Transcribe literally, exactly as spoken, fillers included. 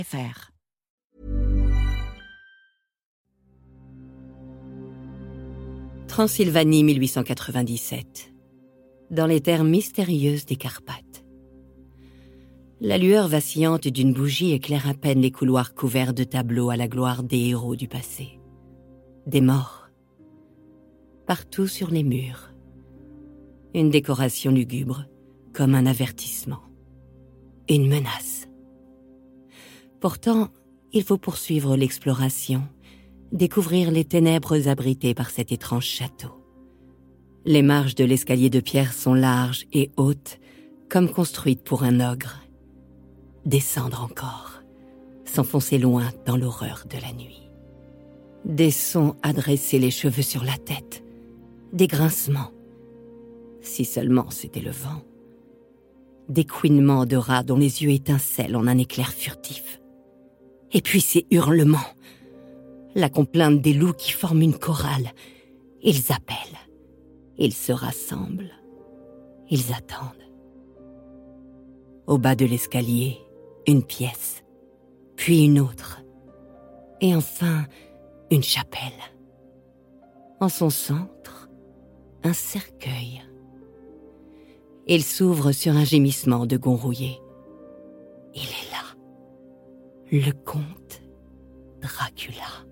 F R. Transylvanie mille huit cent quatre-vingt-dix-sept. Dans les terres mystérieuses des Carpates. La lueur vacillante d'une bougie éclaire à peine les couloirs couverts de tableaux à la gloire des héros du passé. Des morts. Partout sur les murs. Une décoration lugubre, comme un avertissement. Une menace. Pourtant, il faut poursuivre l'exploration, découvrir les ténèbres abritées par cet étrange château. Les marches de l'escalier de pierre sont larges et hautes, comme construites pour un ogre. Descendre encore, s'enfoncer loin dans l'horreur de la nuit. Des sons à dresser les cheveux sur la tête, des grincements. Si seulement c'était le vent. Des couinements de rats dont les yeux étincellent en un éclair furtif. Et puis ces hurlements. La complainte des loups qui forment une chorale. Ils appellent. Ils se rassemblent. Ils attendent. Au bas de l'escalier, une pièce. Puis une autre. Et enfin, une chapelle. En son centre, un cercueil. Il s'ouvre sur un gémissement de Gonrouillé. Il est là. Le comte Dracula.